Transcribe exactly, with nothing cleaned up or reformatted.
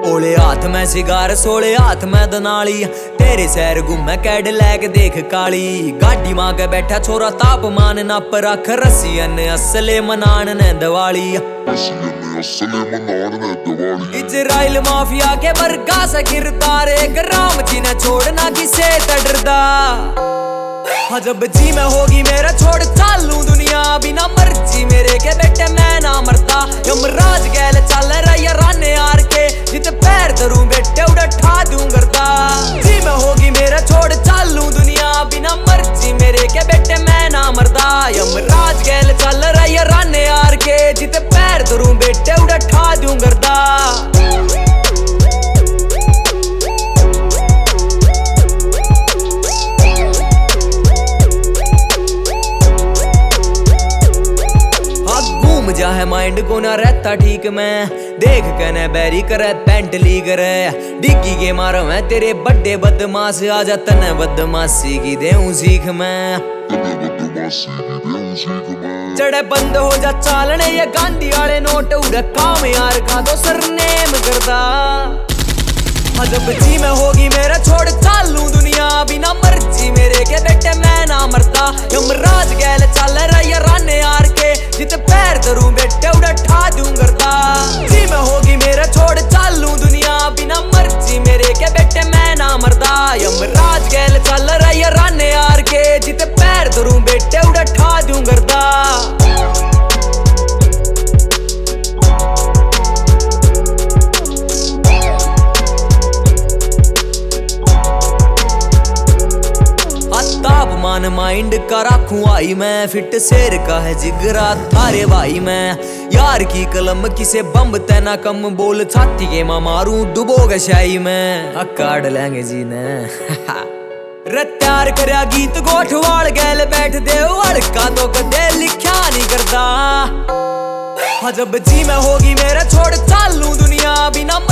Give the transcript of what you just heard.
ओले हाथ में सिगार सोले हाथ में दनाली, तेरे सैर घूमे कैड लैक देख काली। गाड़ी मां के बैठा छोरा तापमान नप रख, रसियन असले मनान ने दिवाली। इजराइल माफिया के बरगा से गिरदार, एक राम जी ने छोड़ना किसे तडरदा। जब जी में होगी मेरा छोड़ चालू दुनिया, बिना मर्जी मेरे के बेटे मैं ना मरता। यमराज गैल चल रहा राने यार के, जित पैर धरूं बेटे उड़ा ठा दूं करता। जी में होगी मेरा छोड़ चालू दुनिया, बिना मर्जी मेरे के बेटे मैं ना मरता। यमराज गैल चल रहा राने यार के, जित पैर धरूं बेटे उड़ा ठा दूं करता। जा है माइंड को ना रहता ठीक मैं, देख के न बैरी करे पेंट ली करे। डिग्गी के मारो मैं तेरे बड्डे बदमाश, आ जा तने बदमाशी की देऊं सीख मैं। चढ़े बंद हो जा चालने ये गांधी वाले नोट, उड़ा काम यार का तो सरनेम करदा। जब जी में होगी मेरा छोड़ चालू दुनिया, बिना मर्जी मेरे के बेटे मैं ना मरता। यमराज गैल चल रहा राने यार के, जित पैर धरूं बेटे उड़ा ठा दूं करता। जी में होगी मेरा छोड़ चालू दुनिया, बिना मर्जी मेरे के बेटे मैं ना मरता। यमराज गैल चल रहा राने यार के, जित पैर धरूं बेटे उड़ा ठा दूं करता। तापमान माइंड का राखूं आई मैं, फिट शेर का है जिगरा थारे भाई मैं। यार की कलम किसे बम तेना कम, बोल छाती के मां मारूं डुबोगे शाही में। काट लेंगे जी ने रत्यार करया गीत गोठवाल गैल बैठ दे, हड़का तो कदे लिखा नहीं करता। जब जी में होगी मेरा छोड़ चालू दुनिया, बिना